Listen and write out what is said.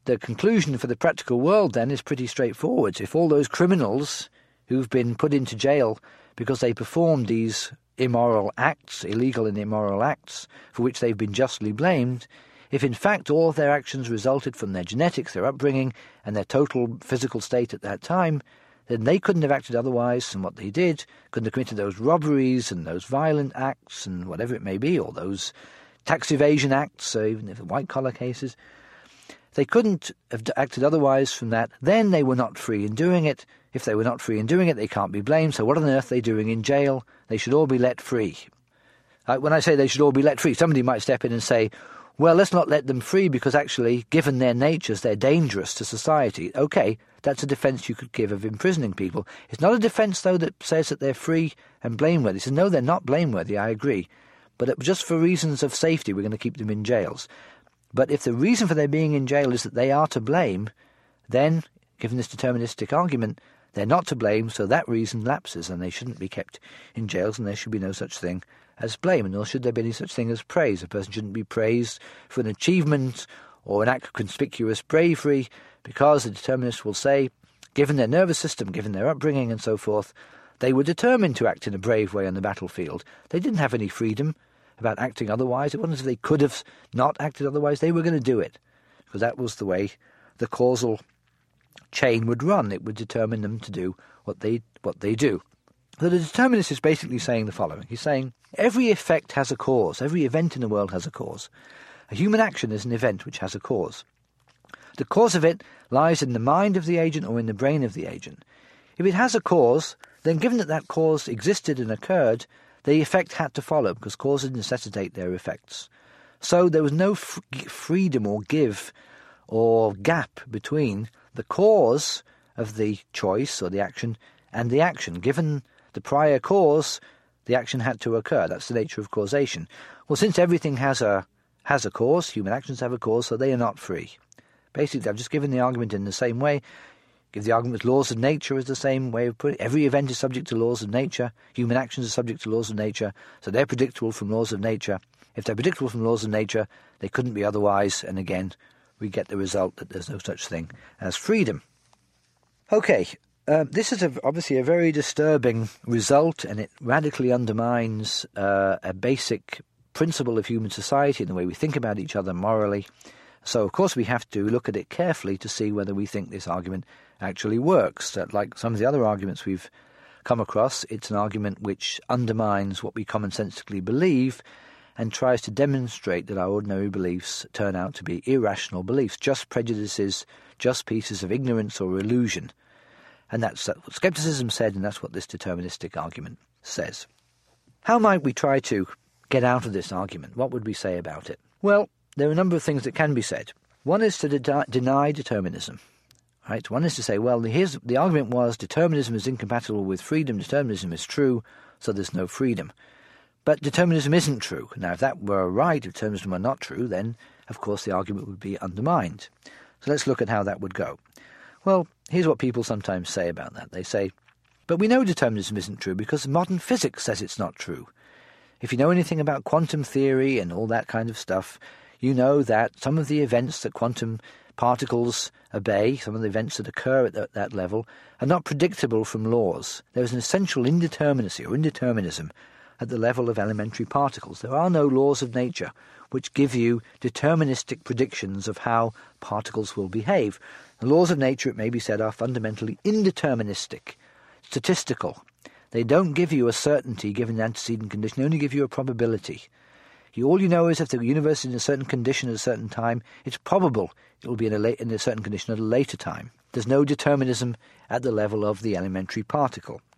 the conclusion for the practical world then is pretty straightforward. If all those criminals who've been put into jail because they performed these immoral acts, illegal and immoral acts, for which they've been justly blamed, if in fact all of their actions resulted from their genetics, their upbringing, and their total physical state at that time, then they couldn't have acted otherwise than what they did, couldn't have committed those robberies and those violent acts and whatever it may be, or those tax evasion acts, even if they're white-collar cases. They couldn't have acted otherwise from that. Then they were not free in doing it. If they were not free in doing it, they can't be blamed. So what on earth are they doing in jail? They should all be let free. When I say they should all be let free, somebody might step in and say, well, let's not let them free because actually, given their natures, they're dangerous to society. Okay, that's a defence you could give of imprisoning people. It's not a defence, though, that says that they're free and blameworthy. It says, no, they're not blameworthy, I agree. But just for reasons of safety, we're going to keep them in jails. But if the reason for their being in jail is that they are to blame, then, given this deterministic argument, they're not to blame, so that reason lapses, and they shouldn't be kept in jails, and there should be no such thing as blame, and nor should there be any such thing as praise. A person shouldn't be praised for an achievement or an act of conspicuous bravery, because the determinists will say, given their nervous system, given their upbringing and so forth, they were determined to act in a brave way on the battlefield. They didn't have any freedom about acting otherwise. It wasn't as if they could have not acted otherwise. They were going to do it, because that was the way the causal chain would run. It would determine them to do what they do. So the determinist is basically saying the following. He's saying, every effect has a cause. Every event in the world has a cause. A human action is an event which has a cause. The cause of it lies in the mind of the agent or in the brain of the agent. If it has a cause, then given that that cause existed and occurred, the effect had to follow, because causes necessitate their effects. So there was no freedom or give or gap between the cause of the choice or the action and the action. Given the prior cause, the action had to occur. That's the nature of causation. Well, since everything has a cause, human actions have a cause, so they are not free. Basically, I've just given the argument in the same way. Give the argument with laws of nature is the same way of putting it. Every event is subject to laws of nature. Human actions are subject to laws of nature, so they're predictable from laws of nature. If they're predictable from laws of nature, they couldn't be otherwise, and again, we get the result that there's no such thing as freedom. Okay, this is obviously a very disturbing result, and it radically undermines a basic principle of human society and the way we think about each other morally. So, of course, we have to look at it carefully to see whether we think this argument actually works. Like some of the other arguments we've come across, it's an argument which undermines what we commonsensically believe and tries to demonstrate that our ordinary beliefs turn out to be irrational beliefs, just prejudices, just pieces of ignorance or illusion. And that's what skepticism said, and that's what this deterministic argument says. How might we try to get out of this argument? What would we say about it? Well, there are a number of things that can be said. One is to deny determinism. Right? One is to say, well, the argument was determinism is incompatible with freedom, determinism is true, so there's no freedom. But determinism isn't true. Now, if that were right, if determinism were not true, then, of course, the argument would be undermined. So let's look at how that would go. Well, here's what people sometimes say about that. They say, but we know determinism isn't true because modern physics says it's not true. If you know anything about quantum theory and all that kind of stuff, you know that some of the events that quantum particles obey, some of the events that occur at that level, are not predictable from laws. There is an essential indeterminacy or indeterminism at the level of elementary particles. There are no laws of nature which give you deterministic predictions of how particles will behave. The laws of nature, it may be said, are fundamentally indeterministic, statistical. They don't give you a certainty given the antecedent condition, they only give you a probability. All you know is if the universe is in a certain condition at a certain time, it's probable it will be in a certain condition at a later time. There's no determinism at the level of the elementary particle.